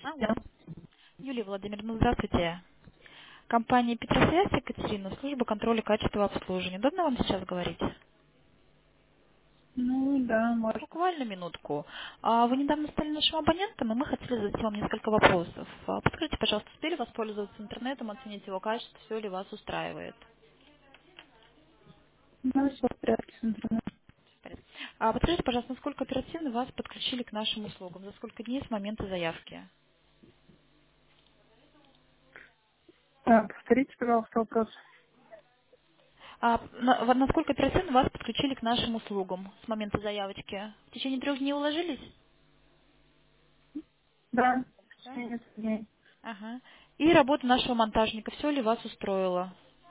Алло. Да. Юлия Владимировна, здравствуйте. Компания Петросвязь, Екатерина, служба контроля качества обслуживания. Удобно вам сейчас говорить? Ну да, может. Буквально минутку. Вы недавно стали нашим абонентом, и мы хотели задать вам несколько вопросов. Подскажите, пожалуйста, успели воспользоваться интернетом, оценить его качество, все ли вас устраивает? Ну, все в порядке с интернетом. Подскажите, пожалуйста, насколько оперативно вас подключили к нашим услугам? За сколько дней с момента заявки? Повторите, пожалуйста, вопрос. Насколько оперативно вас подключили к нашим услугам с момента заявочки? В течение 3 дней уложились? Да, в Да. течение 10 дней. Ага. И работа нашего монтажника, все ли вас устроило?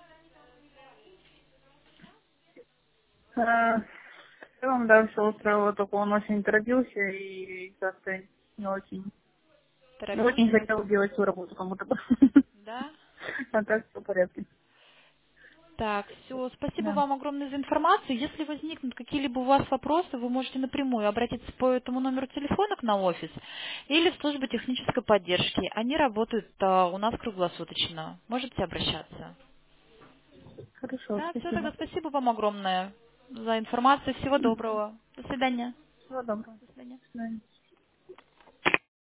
В целом, да, все устроило, только он очень торопился и как-то не очень, не очень Торопился? хотел делать свою работу кому-то. Да. А так все в порядке. Так, все. Спасибо Да. вам огромное за информацию. Если возникнут какие-либо у вас вопросы, вы можете напрямую обратиться по этому номеру телефона к на офис или в службу технической поддержки. Они работают у нас круглосуточно. Можете обращаться. Хорошо, Да, все, спасибо. тогда спасибо вам огромное за информацию. Всего доброго. До свидания. Всего доброго. До свидания. До свидания.